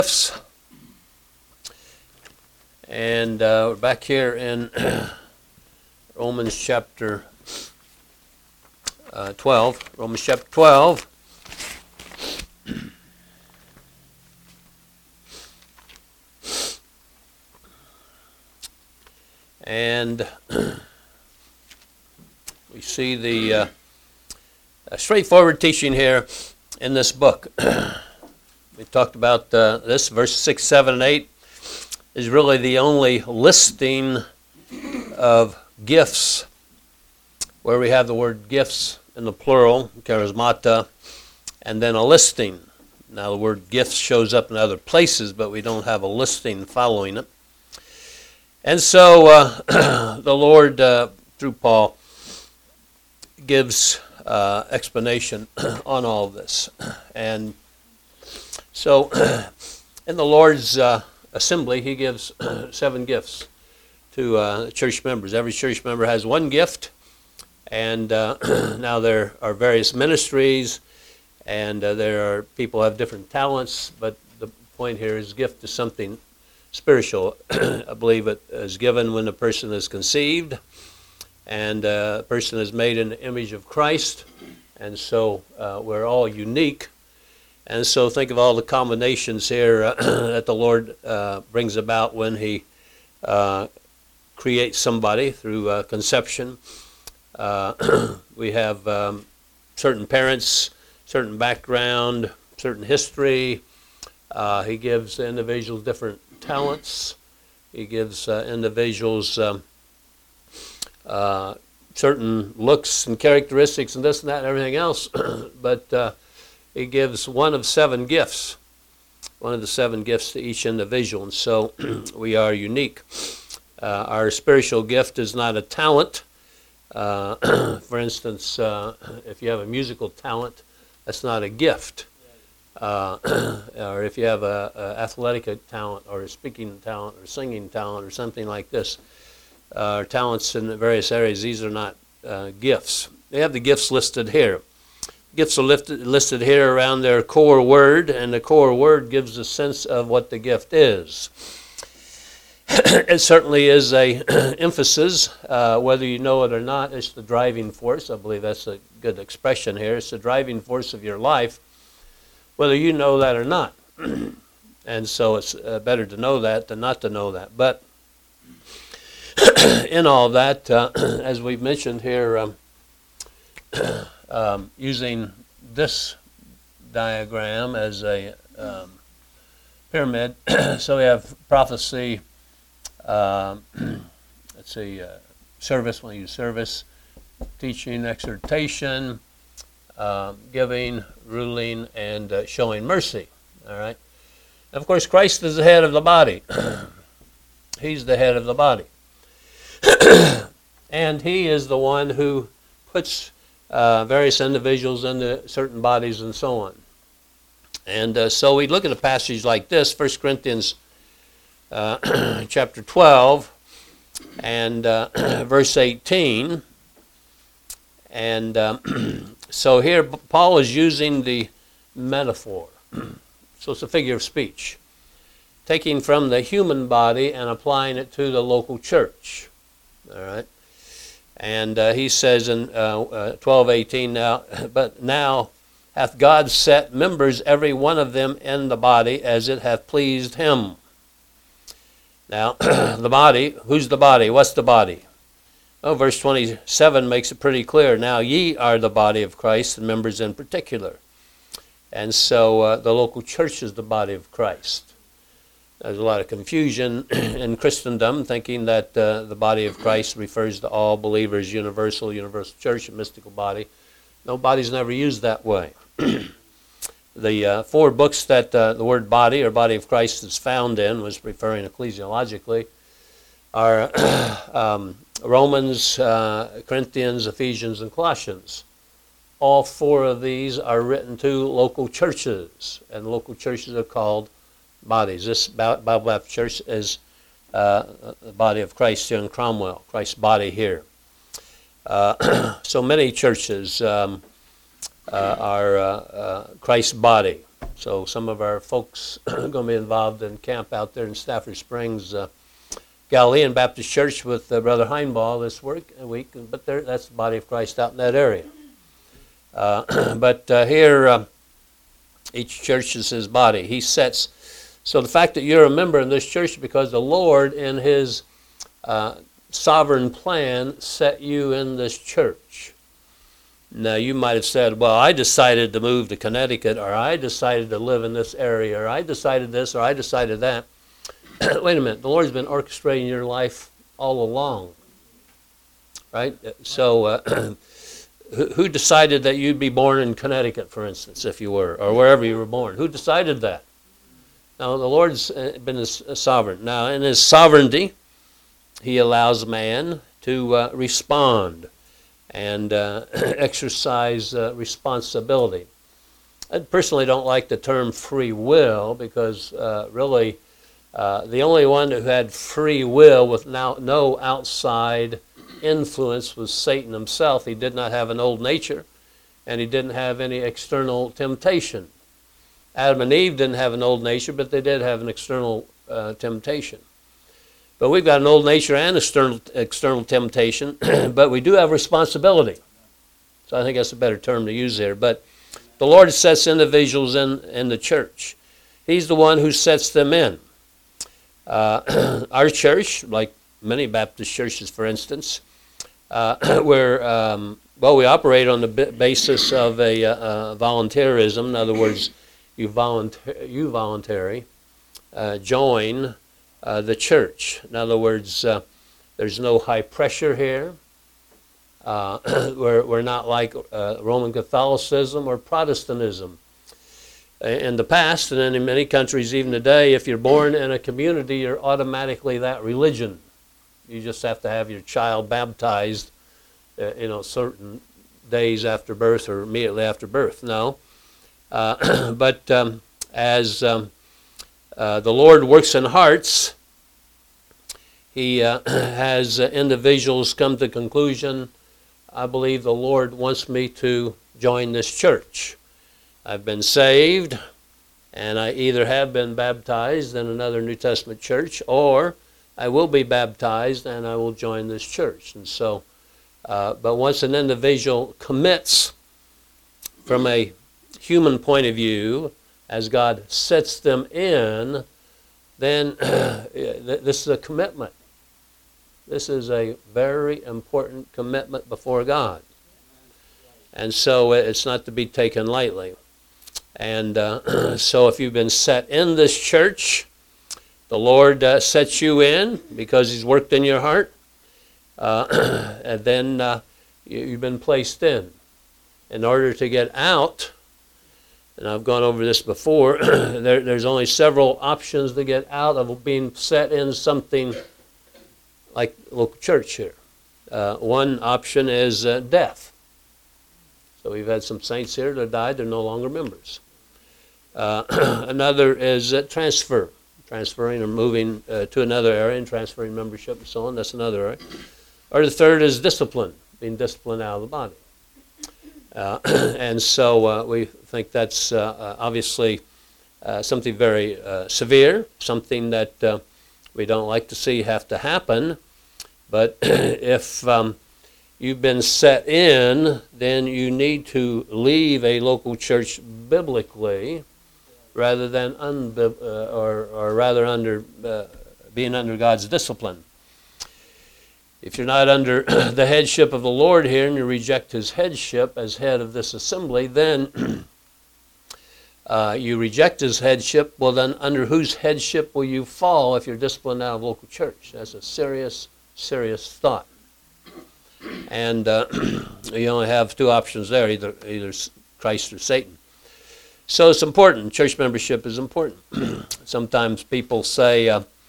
gifts. And we're back here in Romans chapter 12. Romans chapter 12. And we see the straightforward teaching here in this book. We talked about this, verse 6, 7, and 8 is really the only listing of gifts where we have the word gifts in the plural, charismata, and then a listing. Now the word gifts shows up in other places, but we don't have a listing following it. And so the Lord, through Paul, gives explanation on all of this. And so in the Lord's assembly, he gives 7 gifts to church members. Every church member has one gift, and now there are various ministries, and there are people who have different talents, but the point here is gift is something spiritual. I believe it is given when a person is conceived, and a person is made in the image of Christ, and so we're all unique. And so think of all the combinations here that the Lord brings about when he creates somebody through conception. We have certain parents, certain background, certain history. He gives individuals different talents. He gives individuals certain looks and characteristics and this and that and everything else. But he gives one of 7 gifts, one of the 7 gifts to each individual. And so we are unique. Our spiritual gift is not a talent. For instance, if you have a musical talent, that's not a gift. Or if you have a athletic talent or a speaking talent or singing talent or something like this, talents in various areas, these are not gifts. They have the gifts listed here. Gifts are listed here around their core word, and the core word gives a sense of what the gift is. It certainly is a emphasis, whether you know it or not. It's the driving force. I believe that's a good expression here. It's the driving force of your life, whether you know that or not. And so it's better to know that than not to know that. But in all that, as we've mentioned here, using this diagram as a pyramid, so we have prophecy, let's see, service, when you use service, teaching, exhortation, giving, ruling, and showing mercy. All right. And of course, Christ is the head of the body. He's the head of the body. And he is the one who puts various individuals into certain bodies and so on. And so we look at a passage like this, 1 Corinthians chapter 12 and verse 18. And so here Paul is using the metaphor. So it's a figure of speech, taking from the human body and applying it to the local church. All right. And he says in 12:18, but now hath God set members, every one of them, in the body as it hath pleased him. Now, the body, who's the body? What's the body? Oh, verse 27 makes it pretty clear. Now ye are the body of Christ, and members in particular. And so the local church is the body of Christ. There's a lot of confusion in Christendom, thinking that the body of Christ refers to all believers, universal church, a mystical body. No, body's never used that way. The 4 books that the word body or body of Christ is found in, was referring ecclesiologically, are Romans, Corinthians, Ephesians, and Colossians. All 4 of these are written to local churches, and local churches are called bodies. This Bible Baptist Church is the body of Christ here in Cromwell, Christ's body here. So many churches are Christ's body. So some of our folks are going to be involved in camp out there in Stafford Springs, Galilean Baptist Church with Brother Heinball this week. But that's the body of Christ out in that area. But here, each church is his body. He sets. So the fact that you're a member in this church is because the Lord, in his sovereign plan, set you in this church. Now, you might have said, well, I decided to move to Connecticut, or I decided to live in this area, or I decided this, or I decided that. Wait a minute. The Lord's been orchestrating your life all along. Right? So, who decided that you'd be born in Connecticut, for instance, if you were, or wherever you were born? Who decided that? Now, the Lord's been sovereign. Now, in his sovereignty, he allows man to respond and exercise responsibility. I personally don't like the term free will because really the only one who had free will with no outside influence was Satan himself. He did not have an old nature, and he didn't have any external temptation. Adam and Eve didn't have an old nature, but they did have an external temptation. But we've got an old nature and external temptation, but we do have responsibility. So I think that's a better term to use there. But the Lord sets individuals in the church. He's the one who sets them in. Our church, like many Baptist churches, for instance, we operate on the basis of a voluntarism. In other words, you voluntarily join the church. In other words, there's no high pressure here. We're not like Roman Catholicism or Protestantism. In the past, and in many countries even today, if you're born in a community, you're automatically that religion. You just have to have your child baptized, certain days after birth or immediately after birth. No. But as the Lord works in hearts, he has individuals come to the conclusion, I believe the Lord wants me to join this church. I've been saved, and I either have been baptized in another New Testament church, or I will be baptized and I will join this church. And so, but once an individual commits from a human point of view, as God sets them in, then this is a commitment. This is a very important commitment before God. And so it's not to be taken lightly. And so if you've been set in this church, the Lord sets you in because he's worked in your heart. And then you've been placed in. In order to get out, and I've gone over this before, there's only several options to get out of being set in something like a local church here. One option is death. So we've had some saints here that died, they're no longer members. Another is transferring or moving to another area and transferring membership and so on, that's another area. Or the third is discipline, being disciplined out of the body. And so we think that's obviously something very severe, something that we don't like to see have to happen. But if you've been set in, then you need to leave a local church biblically, rather than being under God's discipline. If you're not under the headship of the Lord here and you reject his headship as head of this assembly, then you reject his headship. Well, then under whose headship will you fall if you're disciplined out of local church? That's a serious, serious thought. And you only have two options there, either Christ or Satan. So it's important. Church membership is important. Sometimes people say,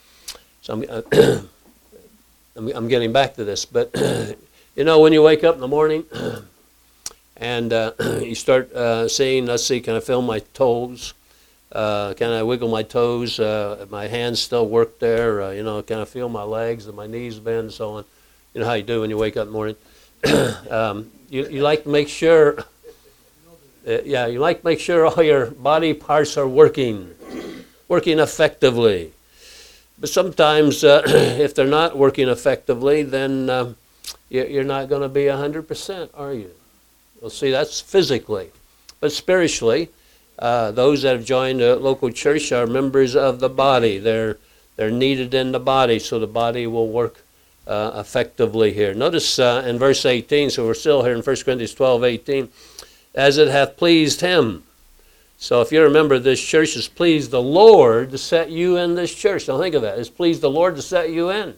I'm getting back to this, but when you wake up in the morning and you start seeing, let's see, can I feel my toes? Can I wiggle my toes? My hands still work there? Can I feel my legs and my knees bend and so on? You know how you do when you wake up in the morning. You like to make sure. Yeah, you like to make sure all your body parts are working effectively. But sometimes if they're not working effectively, then you're not going to be 100%, are you? Well, see, that's physically. But spiritually, those that have joined a local church are members of the body. They're needed in the body, so the body will work effectively here. Notice in verse 18, so we're still here in 1 Corinthians 12:18, as it hath pleased him. So if you remember, this church has pleased the Lord to set you in this church. Don't think of that. It's pleased the Lord to set you in.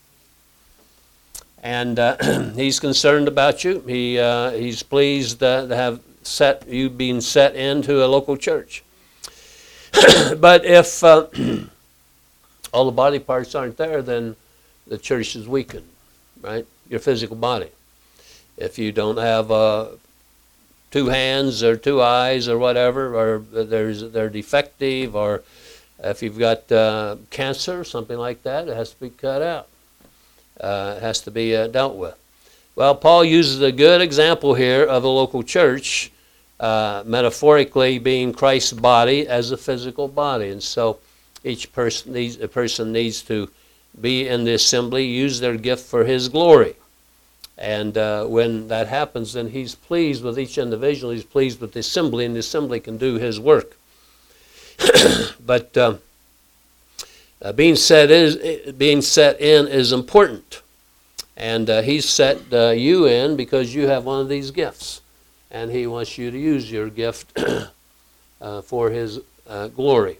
And he's concerned about you. He's pleased to have you being set into a local church. But if all the body parts aren't there, then the church is weakened, right? Your physical body. If you don't have two hands or two eyes or whatever, or they're defective, or if you've got cancer, something like that, it has to be cut out. It has to be dealt with. Well, Paul uses a good example here of a local church, metaphorically being Christ's body as a physical body. And so each person needs to be in the assembly, use their gift for his glory. And when that happens, then he's pleased with each individual. He's pleased with the assembly, and the assembly can do his work. But being set in is important. And he's set you in because you have one of these gifts. And he wants you to use your gift for his glory.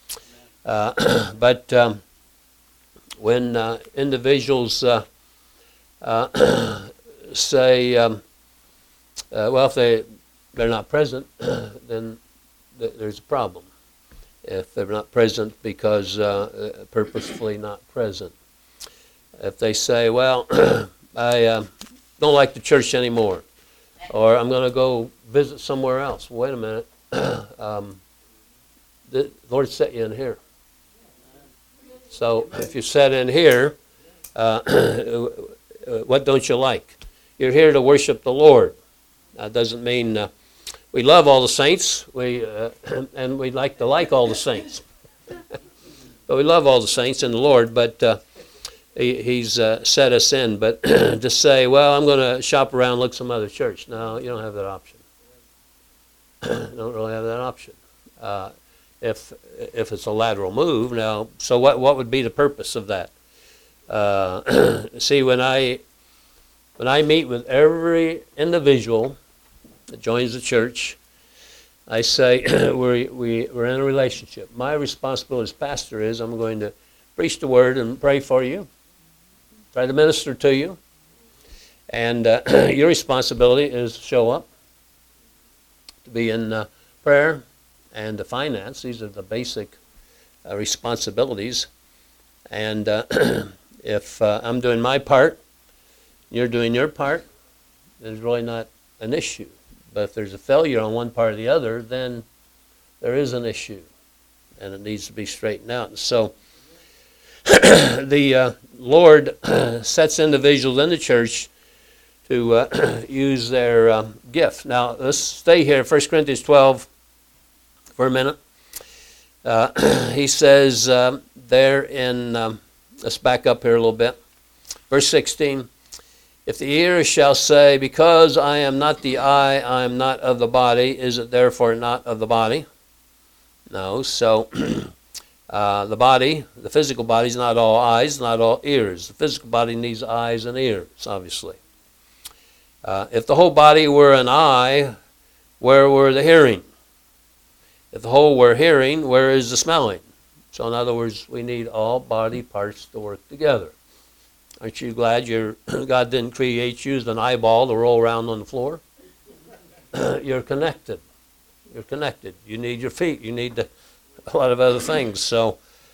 But when individuals say, well, if they're not present, then there's a problem. If they're not present because purposefully not present. If they say, well, I don't like the church anymore, or I'm going to go visit somewhere else. Wait a minute. The Lord set you in here. So if you set in here, what don't you like? You're here to worship the Lord. That doesn't mean we love all the saints, and we like to like all the saints. But we love all the saints in the Lord, but he's set us in. But to say, well, I'm going to shop around and look some other church. No, you don't have that option. You don't really have that option. If it's a lateral move, now, so what would be the purpose of that? See, when I meet with every individual that joins the church, I say we're in a relationship. My responsibility as pastor is I'm going to preach the word and pray for you, try to minister to you, and your responsibility is to show up, to be in prayer, and to finance. These are the basic responsibilities. And if I'm doing my part, you're doing your part, there's really not an issue. But if there's a failure on one part or the other, then there is an issue, and it needs to be straightened out. And so the Lord sets individuals in the church to use their gift. Now, let's stay here, 1 Corinthians 12, for a minute. He says there in, let's back up here a little bit. Verse 16, if the ear shall say, because I am not the eye, I am not of the body, is it therefore not of the body? No, so the body, the physical body is not all eyes, not all ears. The physical body needs eyes and ears, obviously. If the whole body were an eye, where were the hearing? If the whole were hearing, where is the smelling? So in other words, we need all body parts to work together. Aren't you glad God didn't create you as an eyeball to roll around on the floor? You're connected. You're connected. You need your feet. You need a lot of other things. So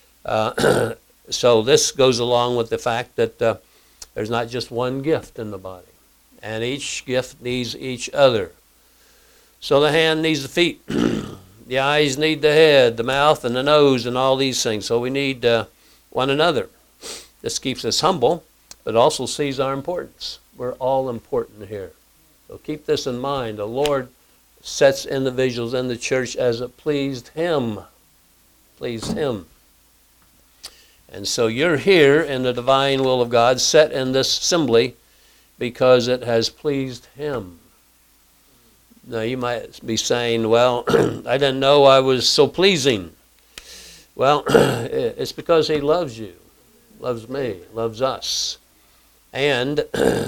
so this goes along with the fact that there's not just one gift in the body. And each gift needs each other. So the hand needs the feet. The eyes need the head, the mouth, and the nose, and all these things. So we need one another. This keeps us humble, but also sees our importance. We're all important here. So keep this in mind. The Lord sets individuals in the church as it pleased him. Pleased him. And so you're here in the divine will of God, set in this assembly because it has pleased him. Now you might be saying, well, I didn't know I was so pleasing. Well, it's because he loves you, loves me, loves us. And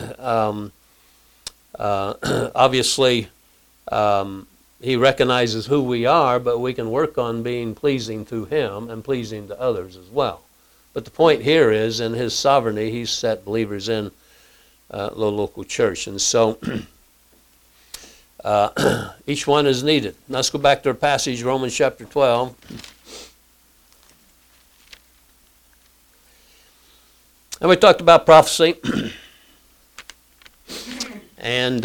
obviously he recognizes who we are, but we can work on being pleasing to him and pleasing to others as well. But the point here is, in his sovereignty, he's set believers in the local church. And so each one is needed. Now let's go back to our passage, Romans chapter 12. And we talked about prophecy. And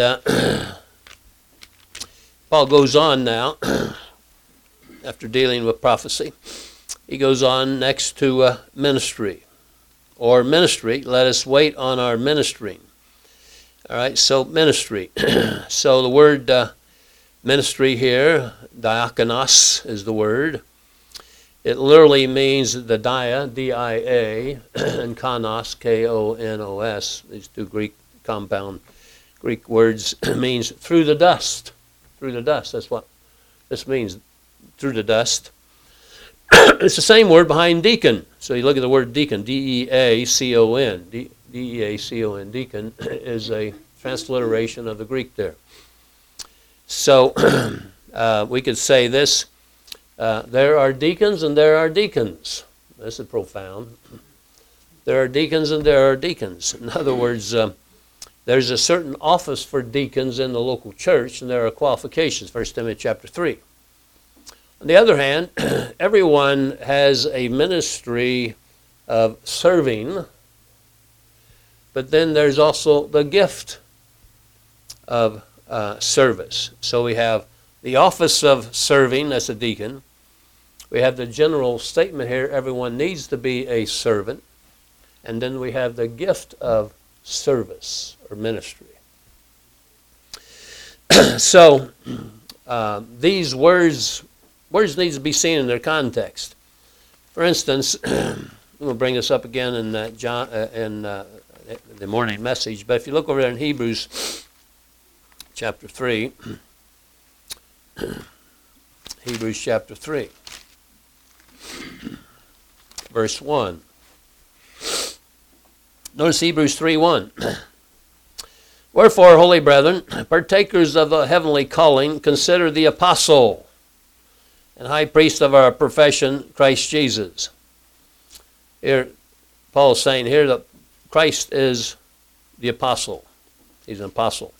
Paul goes on now, after dealing with prophecy. He goes on next to ministry. Or ministry, let us wait on our ministering. All right, so ministry. So the word ministry here, diakonos is the word. It literally means the dia, D-I-A, and konos, K-O-N-O-S. These two compound Greek words means through the dust. Through the dust, that's what this means, through the dust. It's the same word behind deacon. So you look at the word deacon, D-E-A-C-O-N. D-E-A-C-O-N, deacon, is a transliteration of the Greek there. So we could say this, there are deacons and there are deacons. This is profound. There are deacons and there are deacons. In other words, there's a certain office for deacons in the local church, and there are qualifications, 1 Timothy chapter 3. On the other hand, everyone has a ministry of serving, but then there's also the gift of service. So we have the office of serving, that's a deacon. We have the general statement here, everyone needs to be a servant. And then we have the gift of service or ministry. So these words need to be seen in their context. For instance, I'm going to bring this up again in the morning message, but if you look over there in Hebrews chapter 3, Hebrews chapter 3, verse 1. Notice Hebrews 3:1. Wherefore, holy brethren, partakers of the heavenly calling, consider the apostle and high priest of our profession, Christ Jesus. Here, Paul is saying here that Christ is the apostle. He's an apostle.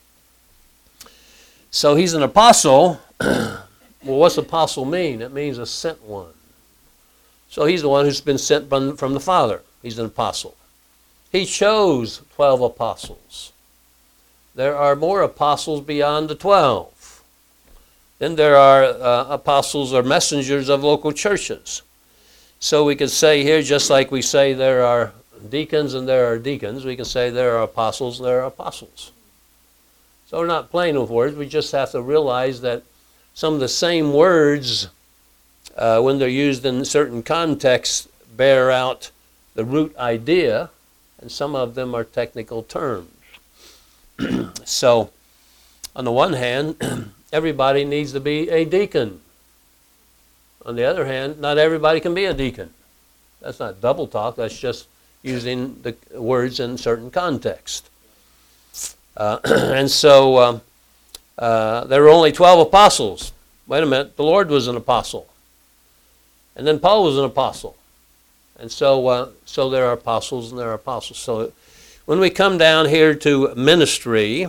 So he's an apostle. Well, what's apostle mean? It means a sent one. So he's the one who's been sent from the Father. He's an apostle. He chose 12 apostles. There are more apostles beyond the 12. Then there are apostles or messengers of local churches. So we could say here, just like we say there are deacons and there are deacons, we can say there are apostles and there are apostles. So we're not playing with words. We just have to realize that some of the same words, when they're used in certain contexts, bear out the root idea, and some of them are technical terms. So, on the one hand, everybody needs to be a deacon. On the other hand, not everybody can be a deacon. That's not double talk, that's just using the words in certain context. And so, there were only 12 apostles. Wait a minute, the Lord was an apostle. And then Paul was an apostle. And so there are apostles and there are apostles. So when we come down here to ministry,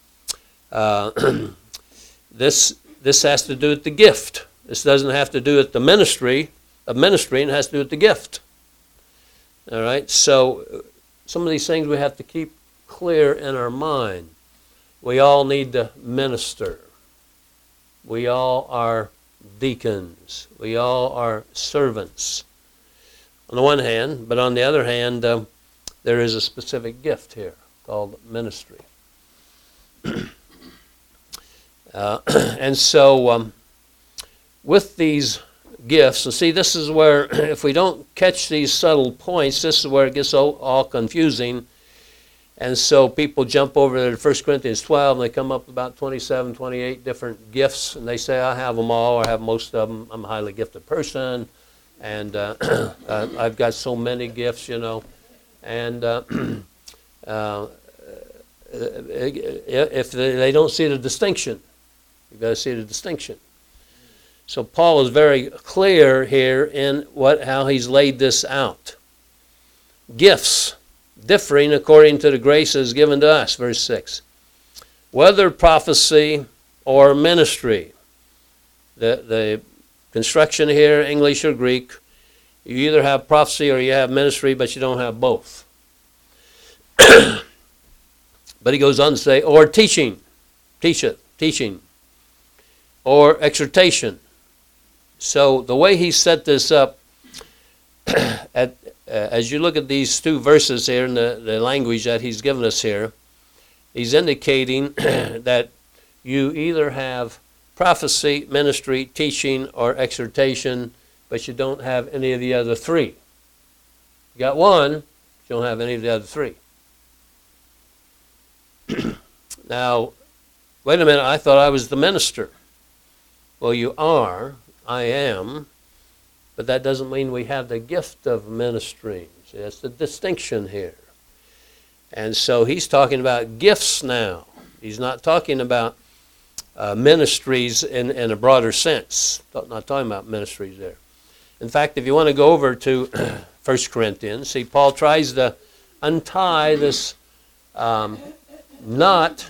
this has to do with the gift. This doesn't have to do with the ministry of ministering. It has to do with the gift. All right. So some of these things we have to keep clear in our mind. We all need to minister. We all are deacons. We all are servants. On the one hand, but on the other hand, there is a specific gift here called ministry. And so with these gifts, and see, this is where, if we don't catch these subtle points, this is where it gets all confusing. And so people jump over to 1 Corinthians 12, and they come up with about 27, 28 different gifts, and they say, I have them all, or I have most of them. I'm a highly gifted person, and I've got so many gifts, you know. And if they don't see the distinction, you've got to see the distinction. So Paul is very clear here in how he's laid this out. Gifts differing according to the graces given to us, verse 6. Whether prophecy or ministry. The construction here, English or Greek, you either have prophecy or you have ministry, but you don't have both. But he goes on to say, or teaching, teaching, or exhortation. So the way he set this up, as you look at these two verses here in the language that he's given us here, he's indicating that you either have prophecy, ministry, teaching, or exhortation, but you don't have any of the other three. You got one, but you don't have any of the other three. Now, wait a minute, I thought I was the minister. Well, you are, I am, but that doesn't mean we have the gift of ministering. See, that's the distinction here. And so he's talking about gifts now. He's not talking about ministries in a broader sense. Not talking about ministries there. In fact, if you want to go over to 1 Corinthians, see, Paul tries to untie this knot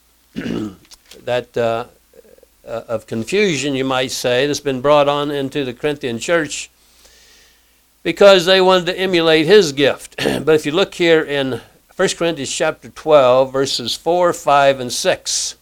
that of confusion, you might say, that's been brought on into the Corinthian church because they wanted to emulate his gift. But if you look here in 1 Corinthians chapter 12, verses 4, 5, and 6.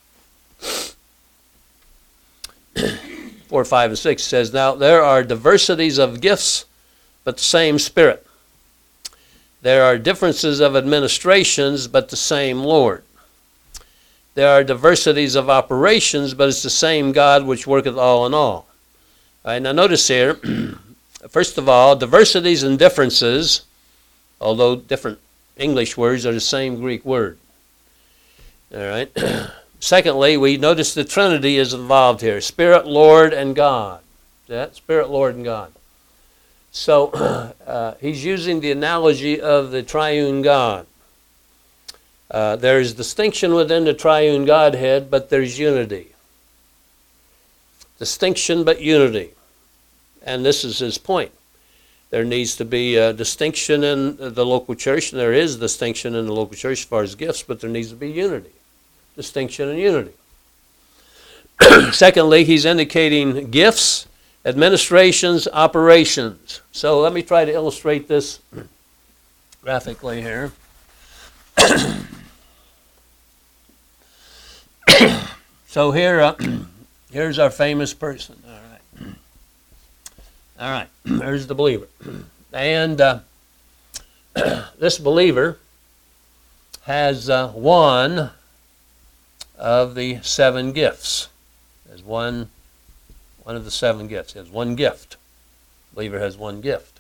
4, 5, and 6 says, Now there are diversities of gifts, but the same Spirit. There are differences of administrations, but the same Lord. There are diversities of operations, but it's the same God which worketh all in all. All right, now notice here, first of all, diversities and differences, although different English words, are the same Greek word. All right. Secondly, we notice the Trinity is involved here. Spirit, Lord, and God. See that? Spirit, Lord, and God. So he's using the analogy of the triune God. There's distinction within the triune Godhead, but there's unity. Distinction, but unity. And this is his point. There needs to be a distinction in the local church, and there is distinction in the local church as far as gifts, but there needs to be unity. Distinction and unity. Secondly, he's indicating gifts, administrations, operations. So let me try to illustrate this graphically here. So here, here's our famous person. All right. There's the believer. And this believer has one of the 7 gifts. There's one of the 7 gifts. He has one gift. The believer has one gift.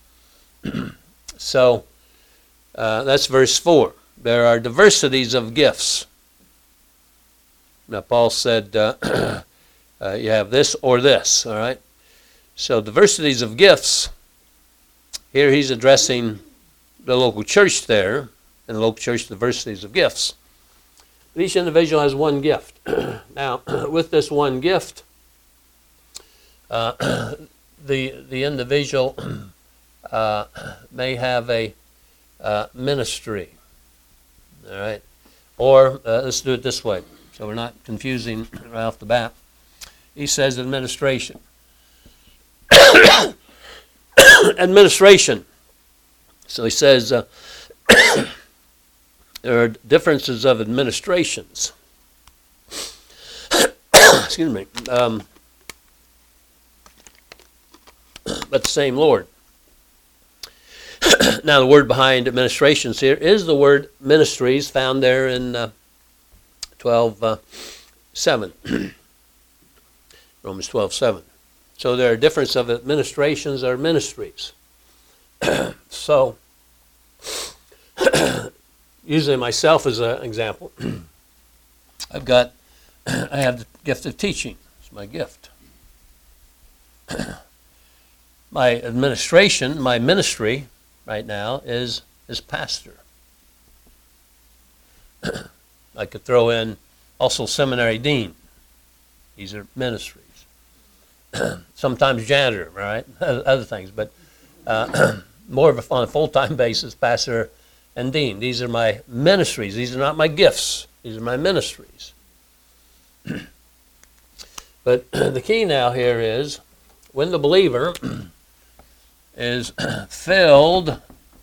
So that's verse 4. There are diversities of gifts. Now Paul said you have this or this, all right? So diversities of gifts, here he's addressing the local church there, in the local church, diversities of gifts. But each individual has one gift. Now, with this one gift, the individual may have a ministry, all right? Or let's do it this way, so we're not confusing right off the bat. He says administration. Administration. So he says there are differences of administrations. Excuse me. But the same Lord. Now the word behind administrations here is the word ministries, found there in 12, 7. Romans 12:7. So there are difference of administrations or ministries. So, using myself as an example, I have the gift of teaching. It's my gift. My administration, my ministry right now is pastor. I could throw in also seminary dean. These are ministries. Sometimes janitor, right? Other things, but more of on a full-time basis, pastor and dean. These are my ministries. These are not my gifts. These are my ministries. But the key now here is when the believer is filled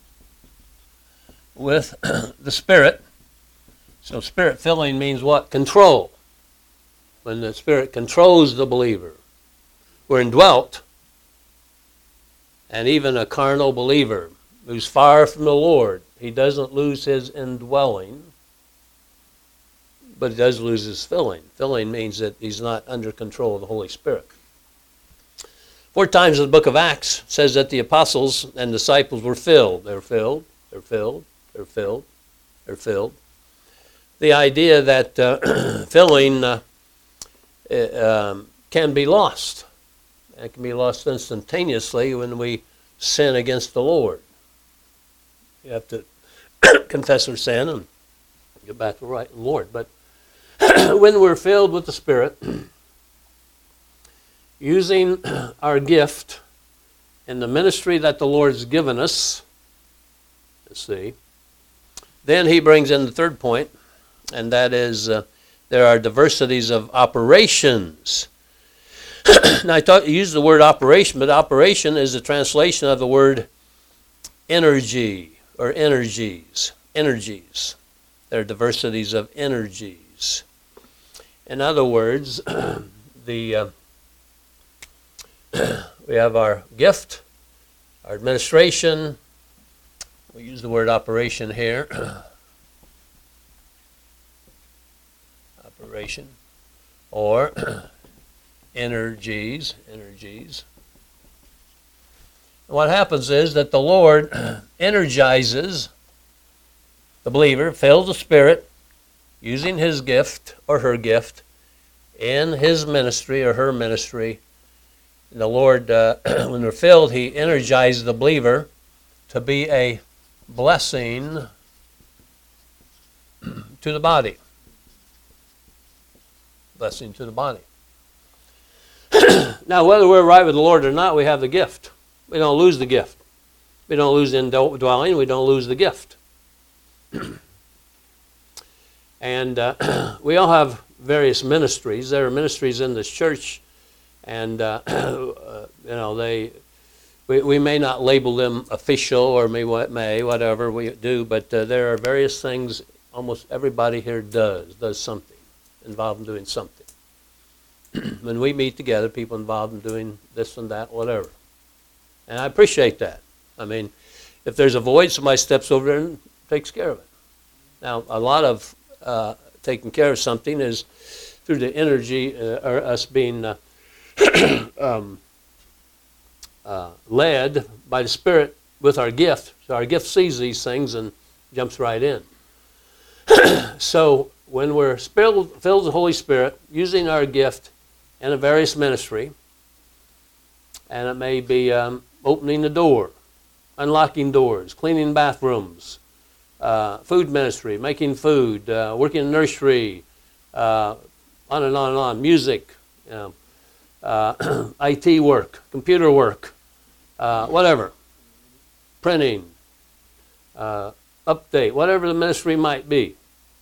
with the Spirit. So Spirit filling means what? Control. When the Spirit controls the believer. We're indwelt. And even a carnal believer who's far from the Lord, he doesn't lose his indwelling, but he does lose his filling. Filling means that he's not under control of the Holy Spirit. 4 times in the book of Acts says that the apostles and disciples were filled. They're filled, they're filled, they're filled, they're filled. The idea that filling can be lost. It can be lost instantaneously when we sin against the Lord. You have to confess our sin and get back to the right Lord. But when we're filled with the Spirit, using our gift in the ministry that the Lord's given us, let's see, then he brings in the third point, and that is there are diversities of operations. Now, I use the word operation, but operation is a translation of the word energy or energies. Energies. There are diversities of energies. In other words, we have our gift, our administration. We use the word operation here. Operation. Or energies. What happens is that the Lord energizes the believer, fills the Spirit, using his gift or her gift in his ministry or her ministry. And the Lord, when they're filled, he energizes the believer to be a blessing to the body. Blessing to the body. Now, whether we're right with the Lord or not, we have the gift. We don't lose the gift. We don't lose the indwelling. We don't lose the gift. And we all have various ministries. There are ministries in this church, and we may not label them official or whatever we do, but there are various things. Almost everybody here does something, involved in doing something. When we meet together, people involved in doing this and that, whatever. And I appreciate that. I mean, if there's a void, somebody steps over there and takes care of it. Now, a lot of taking care of something is through the energy, or us being led by the Spirit with our gift. So our gift sees these things and jumps right in. So when we're filled with the Holy Spirit, using our gift in a various ministry, and it may be opening the door, unlocking doors, cleaning bathrooms, food ministry, making food, working in the nursery, on and on and on, music, IT work, computer work, whatever, printing, update, whatever the ministry might be.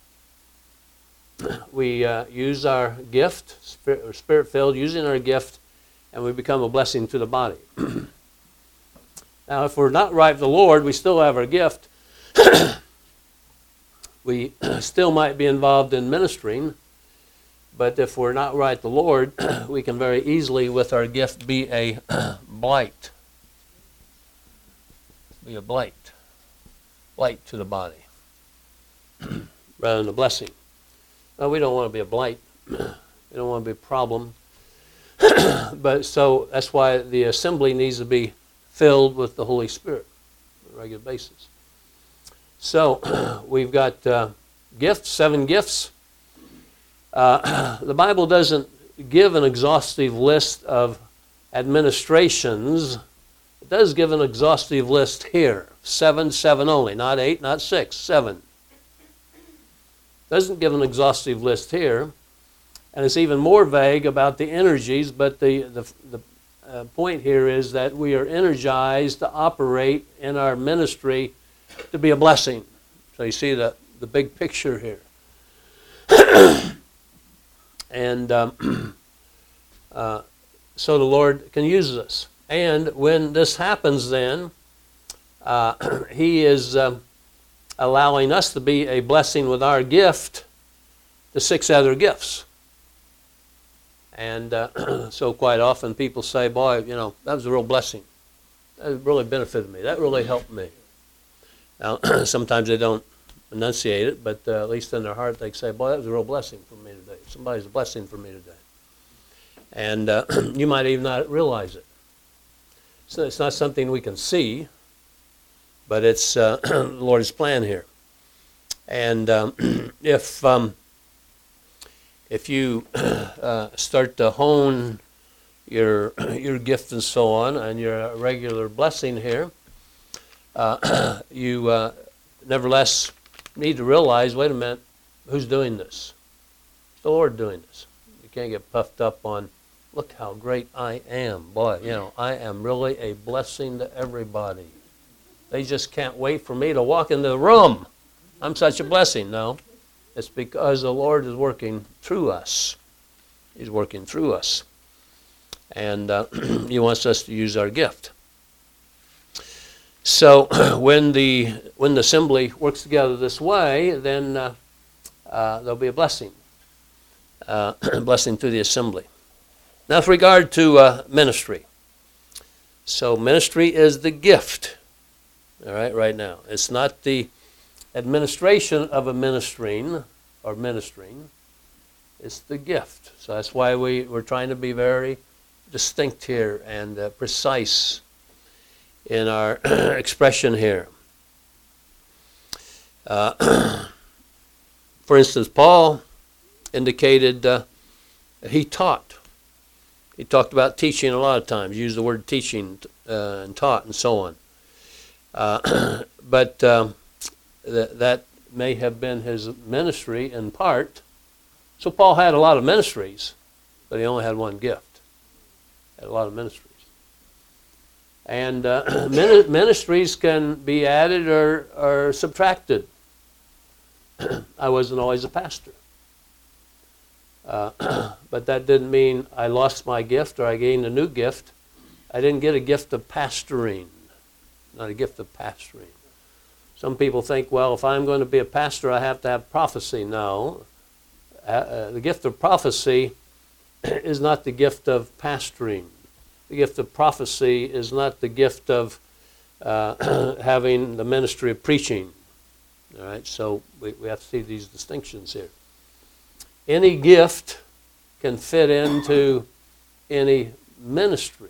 We use our gift, Spirit-filled, using our gift, and we become a blessing to the body. Now, if we're not right with the Lord, we still have our gift. We still might be involved in ministering, but if we're not right with the Lord, we can very easily, with our gift, be a blight. Be a blight. Blight to the body, rather than a blessing. Well, we don't want to be a blight. We don't want to be a problem. But so that's why the assembly needs to be filled with the Holy Spirit on a regular basis. So we've got gifts, 7 gifts. The Bible doesn't give an exhaustive list of administrations. It does give an exhaustive list here. 7 only, not 8, not 6, 7. Doesn't give an exhaustive list here. And it's even more vague about the energies, but the point here is that we are energized to operate in our ministry to be a blessing. So you see the big picture here. And so the Lord can use us. And when this happens then, He is allowing us to be a blessing with our gift to 6 other gifts. And so quite often people say, boy, that was a real blessing. That really benefited me. That really helped me. Now, sometimes they don't enunciate it, but at least in their heart they say, boy, that was a real blessing for me today. Somebody's a blessing for me today. And you might even not realize it. So it's not something we can see, but it's the Lord's plan here. And if you start to hone your gift and so on, and you're a regular blessing here, you nevertheless need to realize, wait a minute, who's doing this? It's the Lord doing this. You can't get puffed up on, look how great I am. Boy, I am really a blessing to everybody. They just can't wait for me to walk into the room. I'm such a blessing. No, it's because the Lord is working through us. He's working through us. And He wants us to use our gift. So when the assembly works together this way, then there'll be a blessing. A blessing through the assembly. Now with regard to ministry. So ministry is the gift. All right now. It's not the administration of a ministering. It's the gift. So that's why we're trying to be very distinct here and precise in our expression here. For instance, Paul indicated he taught. He talked about teaching a lot of times, used the word teaching and taught and so on. But that may have been his ministry in part. So Paul had a lot of ministries, but he only had one gift. Had a lot of ministries. And ministries can be added or subtracted. I wasn't always a pastor. But that didn't mean I lost my gift or I gained a new gift. I didn't get a gift of pastoring, not a gift of pastoring. Some people think, well, if I'm going to be a pastor, I have to have prophecy. No. The gift of prophecy is not the gift of pastoring. The gift of prophecy is not the gift of having the ministry of preaching. All right, so we have to see these distinctions here. Any gift can fit into any ministry.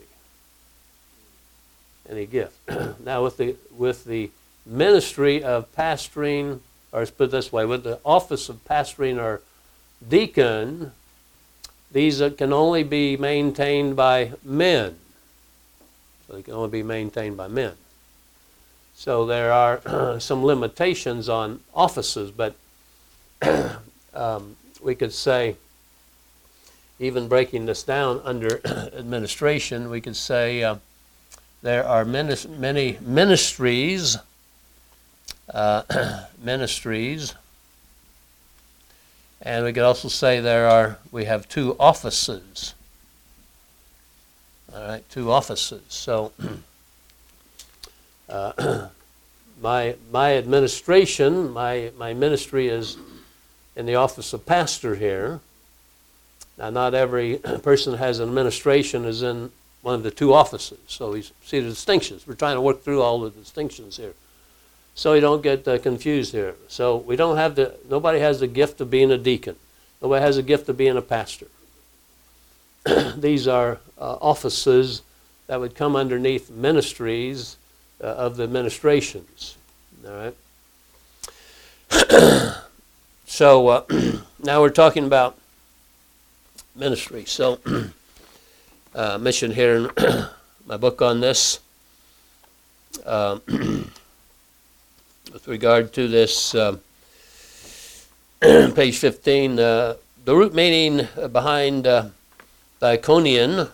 Any gift. Now, with the ministry of pastoring, or let's put it this way, with the office of pastoring or deacon, these can only be maintained by men. So they can only be maintained by men. So there are some limitations on offices, but we could say, even breaking this down under administration, we could say there are many ministries, and we could also say we have 2 offices. All right, 2 offices. So my administration, my ministry is in the office of pastor here. Now, not every person who has an administration is in one of the 2 offices. So we see the distinctions. We're trying to work through all the distinctions here, so you don't get confused here. So we don't have nobody has the gift of being a deacon. Nobody has the gift of being a pastor. these are offices that would come underneath ministries of the administrations. All right. So now we're talking about ministry. So mentioned here in my book on this, with regard to this, page 15, the root meaning behind diakonian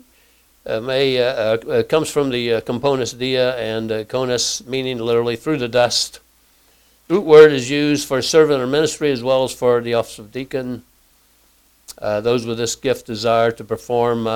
comes from the componus dia, and konos meaning literally through the dust. The root word is used for servant or ministry as well as for the office of deacon. Those with this gift desire to perform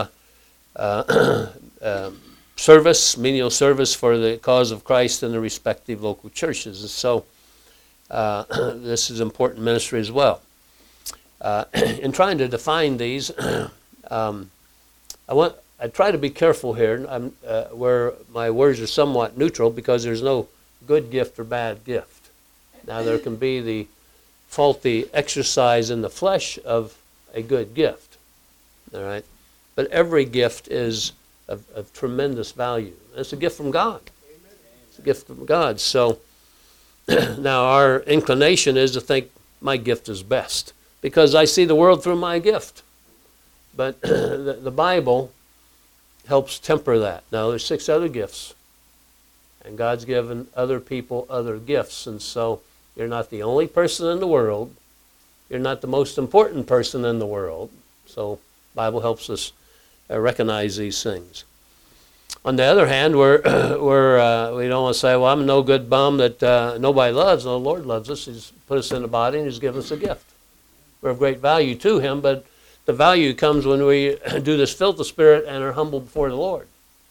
service, menial service for the cause of Christ in the respective local churches. And so this is important ministry as well. In trying to define these, I try to be careful here where my words are somewhat neutral, because there's no good gift or bad gift. Now there can be the faulty exercise in the flesh of a good gift, all right? But every gift is of tremendous value. It's a gift from God. It's a gift from God. So now our inclination is to think my gift is best because I see the world through my gift. But the Bible helps temper that. Now there's 6 other gifts, and God's given other people other gifts, and so you're not the only person in the world. You're not the most important person in the world. So the Bible helps us recognize these things. On the other hand, we don't want to say, well, I'm no good bum that nobody loves. No, the Lord loves us. He's put us in the body, and He's given us a gift. We're of great value to Him, but the value comes when we do this filth of spirit and are humble before the Lord.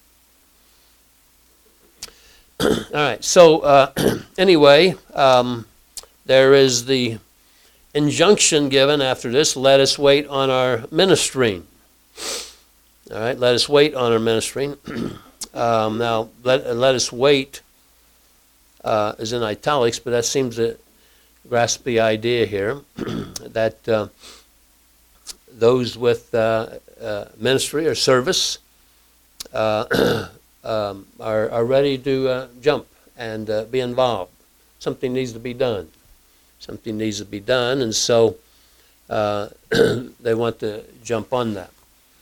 All right, so anyway, there is the injunction given after this, let us wait on our ministering. All right, let us wait on our ministering. Now, let us wait is in italics, but that seems to grasp the idea here that those with ministry or service are ready to jump and be involved. Something needs to be done. Something needs to be done, and so they want to jump on that.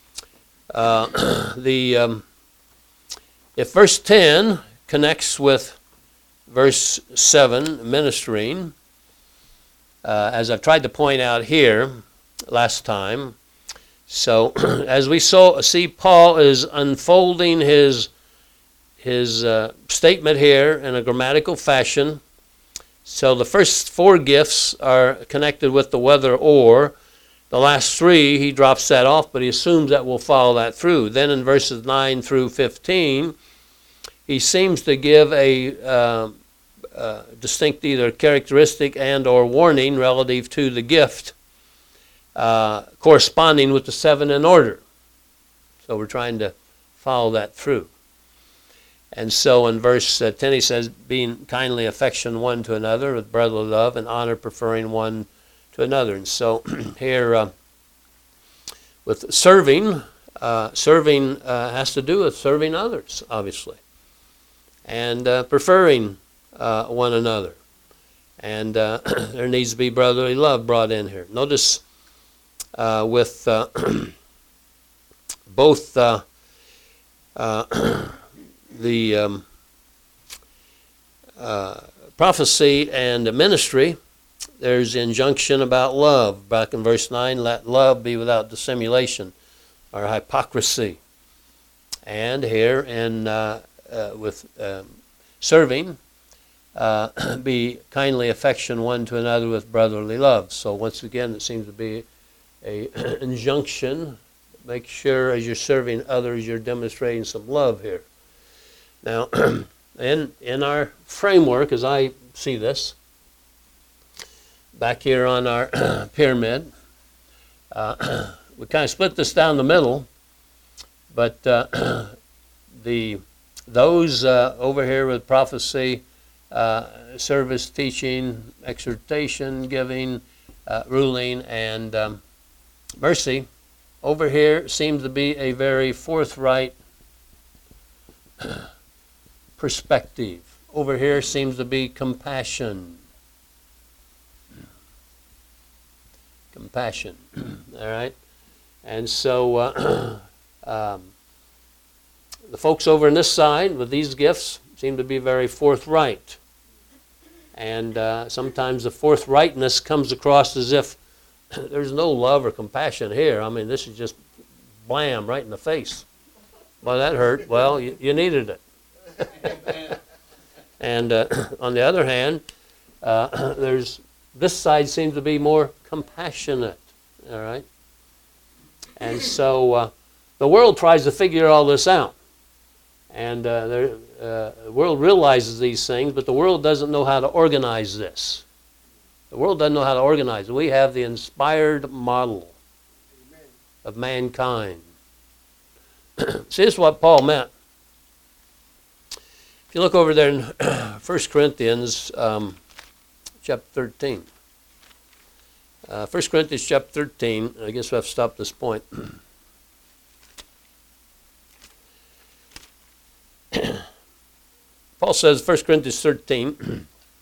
If verse 10 connects with verse 7, ministering, as I've tried to point out here last time, so as we see Paul is unfolding his statement here in a grammatical fashion. So the first 4 gifts are connected with the whether or. The last 3, he drops that off, but he assumes that we'll follow that through. Then in verses 9 through 15, he seems to give a distinct either characteristic and or warning relative to the gift, corresponding with the 7 in order. So we're trying to follow that through. And so in verse 10 he says, being kindly affection one to another with brotherly love and honor, preferring one to another. And so here with serving has to do with serving others, obviously, and preferring one another. And there needs to be brotherly love brought in here. Notice with both the prophecy and the ministry, there's injunction about love. Back in verse 9, let love be without dissimulation or hypocrisy. And here in with serving, be kindly affection one to another with brotherly love. So once again, it seems to be an injunction. Make sure as you're serving others, you're demonstrating some love here. Now, in our framework, as I see this, back here on our pyramid, we kind of split this down the middle, but those over here with prophecy, service, teaching, exhortation, giving, ruling, and mercy Over here seems to be a very forthright perspective. Over here seems to be compassion. Compassion. All right? And so the folks over on this side with these gifts seem to be very forthright. And sometimes the forthrightness comes across as if there's no love or compassion here. I mean, this is just blam, right in the face. Well, that hurt. Well, you needed it. And on the other hand, this side seems to be more compassionate. All right? And so the world tries to figure all this out. And the world realizes these things, but the world doesn't know how to organize this. The world doesn't know how to organize it. We have the inspired model of mankind. See, this is what Paul meant. If you look over there in 1 Corinthians chapter 13. 1 Corinthians chapter 13, I guess we have to stop this point. Paul says, 1 Corinthians 13,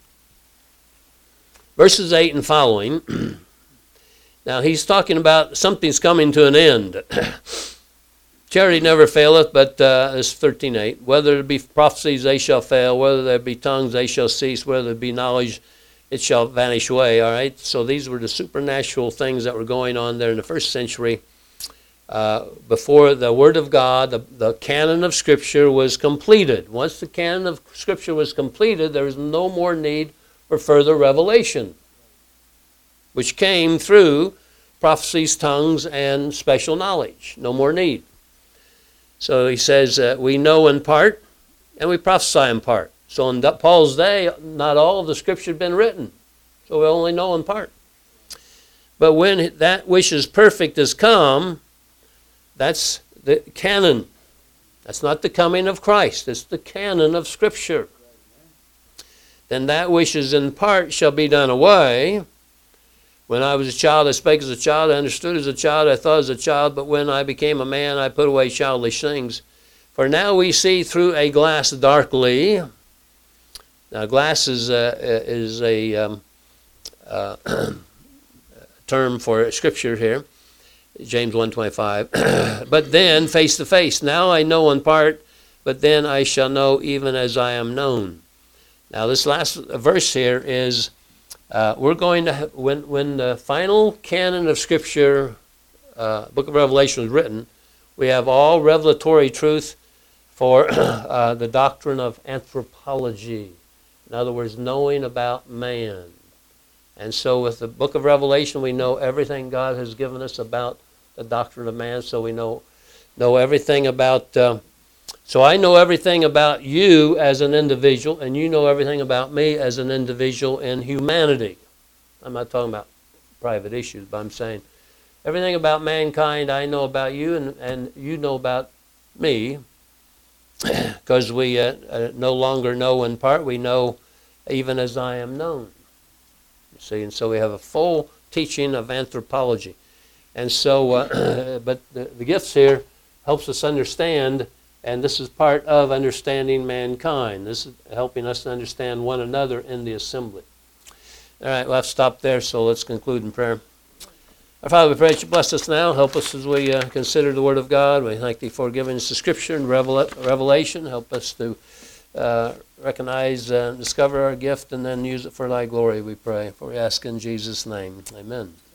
verses 8 and following. Now, he's talking about something's coming to an end. Charity never faileth, but it's 13:8. Whether there be prophecies, they shall fail. Whether there be tongues, they shall cease. Whether there be knowledge, it shall vanish away. All right? So these were the supernatural things that were going on there in the first century. Before the Word of God, the canon of Scripture was completed. Once the canon of Scripture was completed, there was no more need for further revelation, which came through prophecies, tongues, and special knowledge. No more need. So he says, we know in part, and we prophesy in part. So in Paul's day, not all of the Scripture had been written. So we only know in part. But when that which is perfect has come, that's the canon. That's not the coming of Christ. It's the canon of Scripture. Then that which is in part shall be done away. When I was a child, I spake as a child, I understood as a child, I thought as a child, but when I became a man, I put away childish things. For now we see through a glass darkly. Now, glass is a term for Scripture here, James 1:25. But then, face to face. Now I know in part, but then I shall know even as I am known. Now, this last verse here is, we're going to, when the final canon of Scripture, Book of Revelation was written, we have all revelatory truth for the doctrine of anthropology. In other words, knowing about man. And so with the Book of Revelation, we know everything God has given us about the doctrine of man. So we know everything about, so I know everything about you as an individual, and you know everything about me as an individual in humanity. I'm not talking about private issues, but I'm saying everything about mankind I know about you, and you know about me, because we no longer know in part, we know even as I am known. You see, and so we have a full teaching of anthropology. And so, but the gifts here helps us understand, and this is part of understanding mankind. This is helping us to understand one another in the assembly. All right, we'll have to stop there, so let's conclude in prayer. Our Father, we pray that you bless us now. Help us as we consider the Word of God. We thank thee for giving us the Scripture and revelation. Help us to recognize and discover our gift and then use it for thy glory, we pray. For we ask in Jesus' name. Amen.